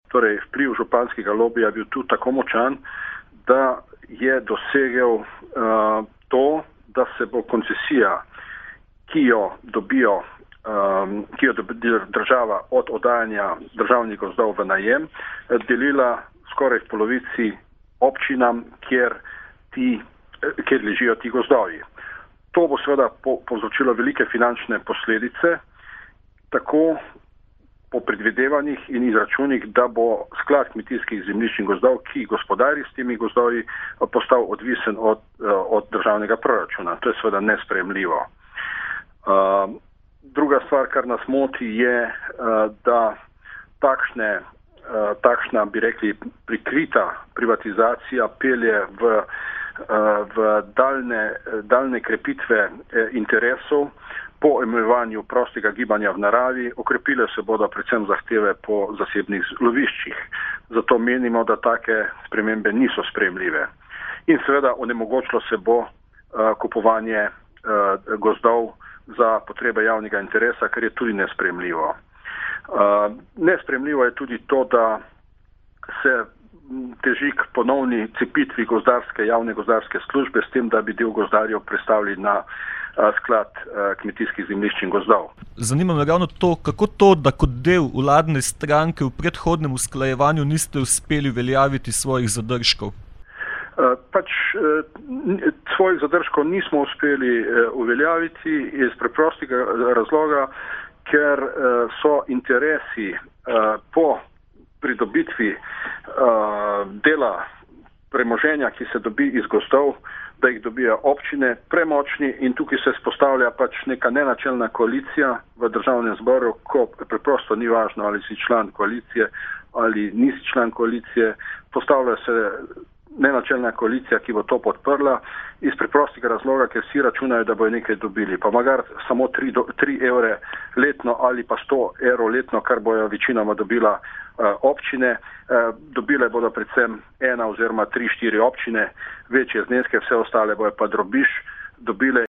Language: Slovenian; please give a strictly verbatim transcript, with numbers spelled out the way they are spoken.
torej vpliv županskega lobija bil tu tako močan, da je dosegel uh, to, da se bo koncesija, ki jo dobijo, um, ki jo dobi država od oddajanja državnih gozdov v najem, delila skoraj v polovici občinam, kjer, ti, kjer ležijo ti gozdovi. To bo seveda po, povzročilo velike finančne posledice, tako po predvidevanjih in izračunih, da bo sklad kmetijskih zemljišč in gozdov, ki gospodari s temi gozdovi, postal odvisen od, od državnega proračuna. To je seveda nesprejemljivo. Uh, druga stvar, kar nas moti, je, uh, da takšne, uh, takšna, bi rekli, prikrita privatizacija pelje v, uh, v daljne, daljne krepitve eh, interesov po omejevanju prostega gibanja v naravi. Okrepile se bodo predvsem zahteve po zasebnih loviščih. Zato menimo, da take spremembe niso sprejemljive. In seveda onemogočilo se bo uh, kupovanje uh, gozdov za potrebe javnega interesa, kar je tudi nesprejemljivo. Uh, nesprejemljivo je tudi to, da se teži k ponovni cepitvi gozdarske, javne gozdarske službe s tem, da bi del gozdarjev predstavili na uh, sklad uh, kmetijskih zemljišč in gozdov. Zanima me ravno to, kako to, da kot del vladne stranke v predhodnem usklajevanju niste uspeli uveljaviti svojih zadržkov? Uh, pač uh, svojih zadržkov nismo uspeli uh, uveljaviti iz preprostega razloga, ker uh, so interesi uh, po pridobitvi uh, dela premoženja, ki se dobi iz gozdov, da jih dobijo občine, premočni in tukaj se spostavlja pač neka nenačelna koalicija v državnem zboru, ko preprosto ni važno, ali si član koalicije ali nisi član koalicije, postavlja se nenačelna koalicija, ki bo to podprla iz preprostega razloga, ker vsi računajo, da bojo nekaj dobili. Pa magar samo tri evre letno ali pa sto evrov letno, kar bojo večinoma dobila uh, občine. Uh, dobile bodo predvsem ena oziroma tri, štiri občine, večje zneske, vse ostale bojo pa drobiž dobile